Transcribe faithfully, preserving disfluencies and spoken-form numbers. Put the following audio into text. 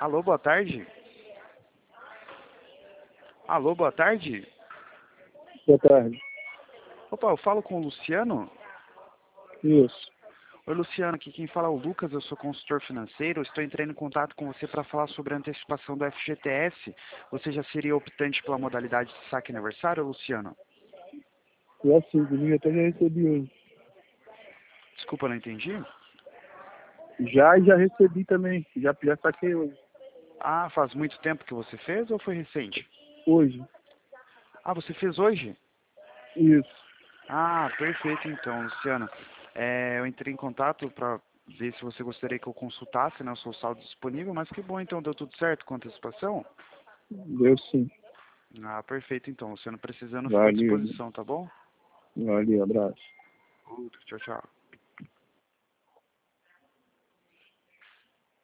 Alô, boa tarde. Alô, boa tarde. Boa tarde. Opa, eu falo com o Luciano? Isso. Oi, Luciano, aqui quem fala é o Lucas, eu sou consultor financeiro. Estou entrando em contato com você para falar sobre a antecipação do F G T S. Você já seria optante pela modalidade de saque aniversário, Luciano? E assim, inclusive até já recebi hoje. Desculpa, não entendi. Já e já recebi também. Já, já saquei hoje. Ah, faz muito tempo que você fez ou foi recente? Hoje. Ah, você fez hoje? Isso. Ah, perfeito então, Luciano. É, eu entrei em contato para ver se você gostaria que eu consultasse, né, o seu saldo disponível, mas que bom então, deu tudo certo com a antecipação? Deu sim. Ah, perfeito então, Luciano, precisando, fica à Valeu. disposição, tá bom? Valeu, abraço. Outro, tchau, tchau.